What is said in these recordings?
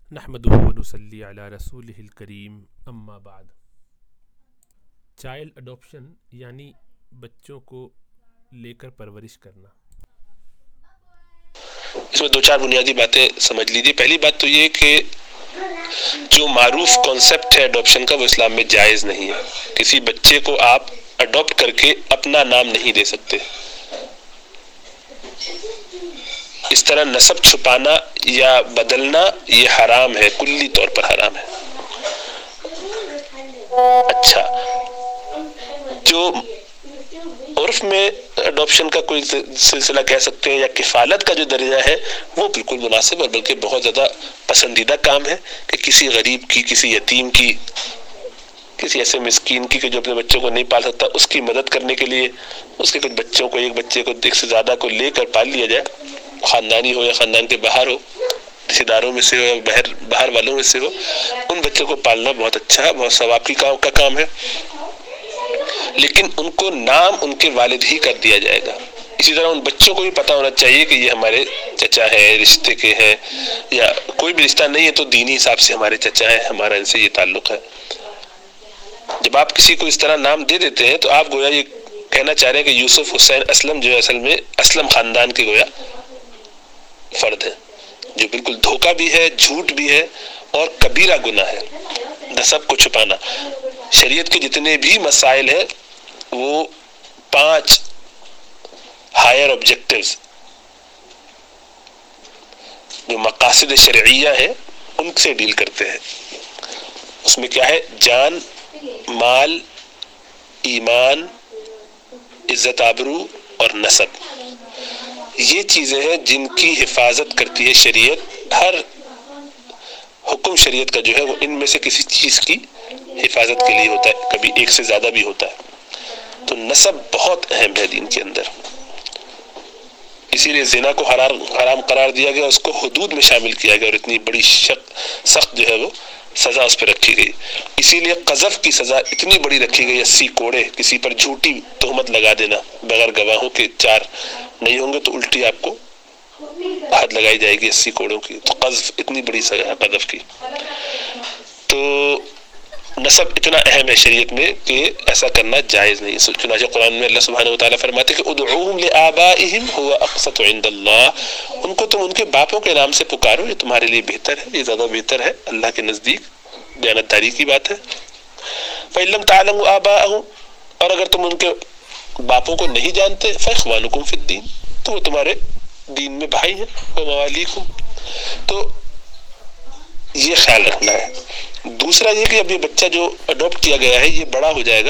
نحمدہ ونصلی علی رسولہ الکریم اما بعد۔ چائلڈ اڈاپشن یعنی بچوں کو لے کر پرورش کرنا۔ اس میں دو چار بنیادی باتیں سمجھ لیجیے۔ پہلی بات تو یہ کہ جو معروف کانسیپٹ ہے اڈاپشن کا وہ اسلام میں جائز نہیں ہے۔ کسی بچے کو آپ اڈاپٹ کر کے اپنا نام نہیں دے سکتے۔ اس طرح نسب چھپانا یا بدلنا یہ حرام ہے، کلی طور پر حرام ہے۔ اچھا، جو عرف میں اڈاپشن کا کوئی سلسلہ کہہ سکتے ہیں یا کفالت کا جو درجہ ہے وہ بالکل مناسب اور بلکہ بہت زیادہ پسندیدہ کام ہے کہ کسی غریب کی، کسی یتیم کی، کسی ایسے مسکین کی کہ جو اپنے بچوں کو نہیں پال سکتا، اس کی مدد کرنے کے لیے اس کے کچھ بچوں کو، ایک بچے کو ایک سے زیادہ کو لے کر پال لیا جائے، خاندانی ہو یا خاندان کے باہر ہو، رشتہ داروں میں سے ہو یا باہر والوں میں سے ہو، ان بچوں کو پالنا بہت اچھا ہے، بہت ثواب کی کا کام ہے۔ لیکن ان کو نام ان کے والد ہی کر دیا جائے گا۔ اسی طرح ان بچوں کو بھی پتہ ہونا چاہیے کہ یہ ہمارے چچا ہیں، رشتے کے ہیں، یا کوئی بھی رشتہ نہیں ہے تو دینی حساب سے ہمارے چچا ہیں، ہمارا ان سے یہ تعلق ہے۔ جب آپ کسی کو اس طرح نام دے دیتے ہیں تو آپ گویا یہ کہنا چاہ رہے ہیں کہ یوسف حسین اسلم جو ہے اصل میں اسلم خاندان کے گویا فرد ہے، جو بالکل دھوکہ بھی ہے، جھوٹ بھی ہے اور کبیرہ گناہ ہے نسب کو چھپانا۔ شریعت کے جتنے بھی مسائل ہیں وہ 5 ہائر آبجیکٹیوز جو مقاصد شرعیہ ہیں ان سے ڈیل کرتے ہیں۔ اس میں کیا ہے؟ جان، مال، ایمان، عزت آبرو اور نسب، یہ چیزیں ہیں جن کی حفاظت کرتی ہے شریعت۔ ہر حکم شریعت کا جو ہے وہ ان میں سے کسی چیز کی حفاظت کے لیے ہوتا ہے، کبھی ایک سے زیادہ بھی ہوتا ہے۔ تو نسب بہت اہم ہے دین کے اندر، اسی لیے زنا کو حرام قرار دیا گیا، اس کو حدود میں شامل کیا گیا اور اتنی بڑی سخت جو ہے وہ سزا اس پہ رکھی گئی۔ اسی لیے قذف کی سزا اتنی بڑی رکھی گئی، 80 کوڑے، کسی پر جھوٹی تہمت لگا دینا بغیر گواہوں کے، 4 نہیں ہوں گے تو الٹی آپ کو حد لگائی جائے گی 80 کوڑوں کی۔ تو قذف اتنی بڑی سزا ہے قذف کی۔ تو نسب اتنا اہم ہے شریعت میں کہ ایسا کرنا جائز نہیں۔ چنانچہ قرآن میں اللہ سبحانہ وتعالیٰ فرماتے ہیں کہ ادعوہم لآبائہم هو اقسط عند اللہ، ان کو تم ان کے باپوں کے نام سے پکارو، یہ تمہارے لیے بہتر ہے، یہ زیادہ بہتر ہے اللہ کے نزدیک، دیانتداری کی بات ہے۔ فإن لم تعلموا آباءہم، اور اگر تم ان کے باپوں کو نہیں جانتے، فإخوانکم فی الدین، تو وہ تمہارے دین میں بھائی ہیں، وموالیکم، تو یہ خیال رکھنا ہے۔ دوسرا یہ کہ اب یہ بچہ جو اڈاپٹ کیا گیا ہے یہ بڑا ہو جائے گا،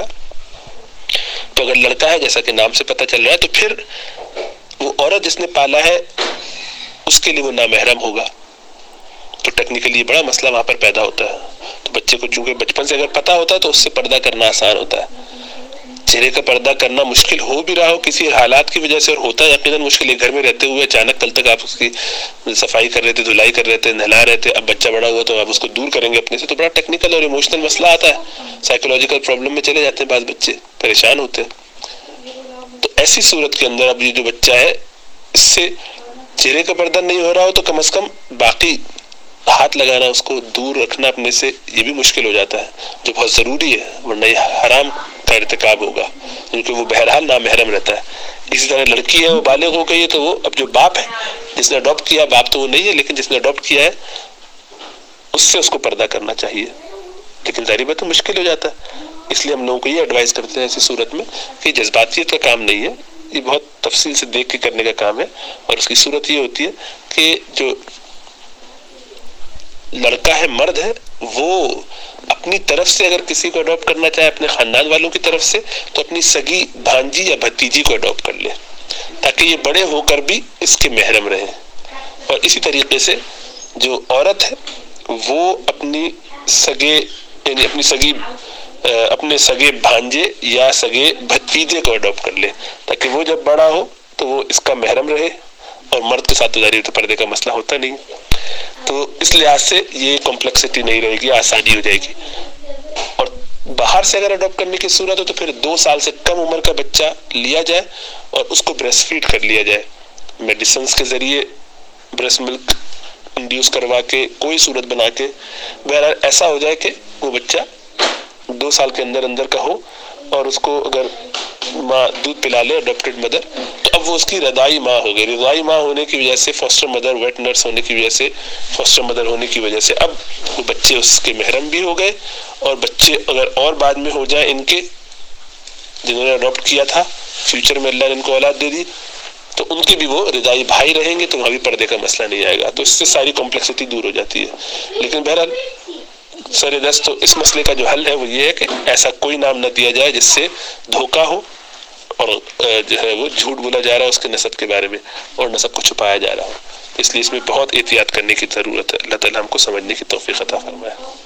تو اگر لڑکا ہے جیسا کہ نام سے پتہ چل رہا ہے تو پھر وہ عورت جس نے پالا ہے اس کے لیے وہ نامحرم ہوگا، تو ٹیکنیکلی یہ بڑا مسئلہ وہاں پر پیدا ہوتا ہے۔ تو بچے کو چونکہ بچپن سے اگر پتہ ہوتا ہے تو اس سے پردہ کرنا آسان ہوتا ہے۔ چہرے کا پردہ کرنا مشکل ہو بھی رہا ہو کسی حالات کی وجہ سے، اور ہوتا ہے یقیناً مشکل ہے، گھر میں رہتے ہوئے اچانک کل تک آپ اس کی صفائی کر رہے تھے، دھلائی کر رہے تھے، نہلا رہے تھے، اب بچہ بڑا ہوا تو آپ اس کو دور کریں گے اپنے سے، تو بڑا ٹیکنیکل اور ایموشنل مسئلہ آتا ہے، سائیکولوجیکل پرابلم میں چلے جاتے ہیں، بعض بچے پریشان ہوتے ہیں۔ تو ایسی صورت کے اندر اب یہ جو بچہ ہے اس سے چہرے کا پردہ نہیں ہو رہا ہو تو کم از کم باقی ہاتھ لگانا، اس کو دور رکھنا اپنے سے، یہ بھی مشکل ہو جاتا ہے، جو بہت ضروری ہے، ورنہ یہ حرام کا ارتکاب ہوگا کیونکہ وہ بہرحال نامحرم رہتا ہے۔ اسی طرح لڑکی ہے، وہ بالغ ہو گئی ہے تو وہ اب جو باپ ہے جس نے اڈاپٹ کیا، باپ تو وہ نہیں ہے لیکن جس نے اڈاپٹ کیا ہے اس سے اس کو پردہ کرنا چاہیے، لیکن ظاہر بات ہے مشکل ہو جاتا ہے۔ اس لیے ہم لوگوں کو یہ ایڈوائز کرتے ہیں ایسی صورت میں کہ جذباتیت کا کام نہیں ہے، یہ بہت تفصیل سے دیکھ کے کرنے کا کام ہے، اور اس کی صورت یہ ہوتی ہے کہ جو لڑکا ہے، مرد ہے، وہ اپنی طرف سے اگر کسی کو اڈاپٹ کرنا چاہے اپنے خاندان والوں کی طرف سے تو اپنی سگی بھانجی یا بھتیجی کو اڈاپٹ کر لے تاکہ یہ بڑے ہو کر بھی اس کے محرم رہیں۔ اور اسی طریقے سے جو عورت ہے وہ اپنی سگے یعنی اپنے سگے بھانجے یا سگے بھتیجے کو اڈاپٹ کر لے تاکہ وہ جب بڑا ہو تو وہ اس کا محرم رہے، اور مرد کے ساتھ تو ظاہر پردے کا مسئلہ ہوتا نہیں، تو اس لحاظ سے یہ کمپلیکسٹی نہیں رہے گی، آسانی ہو جائے گی۔ اور باہر سے اگر اڈاپٹ کرنے کی صورت ہو تو پھر 2 سال سے کم عمر کا بچہ لیا جائے اور اس کو بریسٹ فیڈ کر لیا جائے، میڈیسنز کے ذریعے، بریسٹ ملک انڈیوس کروا کے کوئی صورت بنا کے بہرحال ایسا ہو جائے کہ وہ بچہ 2 سال کے اندر اندر کا ہو، اور اس کو اگر ماں دودھ پلا لے اڈاپٹیڈ مدر، تو اب وہ اس کی رضاعی ماں ہو گئی. رضاعی ماں ہونے کی وجہ سے، فاسٹر مدر، ویٹ نرس ہونے کی وجہ سے، فاسٹر مدر ہونے کی وجہ سے اب وہ بچے اس کے محرم بھی ہو گئے. اور بچے اگر اور بعد میں ہو جائیں ان کے، جنہوں نے اڈاپٹ کیا تھا، فیوچر میں اللہ نے ان کو اولاد دے دی، تو ان کے بھی وہ رضاعی بھائی رہیں گے، تو وہاں بھی پردے کا مسئلہ نہیں آئے گا. تو اس سے ساری کمپلیکسٹی دور ہو جاتی ہے. لیکن بہرحال سر دست تو اس مسئلے کا جو حل ہے وہ یہ ہے کہ ایسا کوئی نام نہ دیا جائے جس سے دھوکہ ہو اور جو ہے وہ جھوٹ بولا جا رہا ہے اس کے نسب کے بارے میں اور نسب کو چھپایا جا رہا ہو. اس لیے اس میں بہت احتیاط کرنے کی ضرورت ہے. اللہ تعالیٰ ہم کو سمجھنے کی توفیق عطا فرمائے.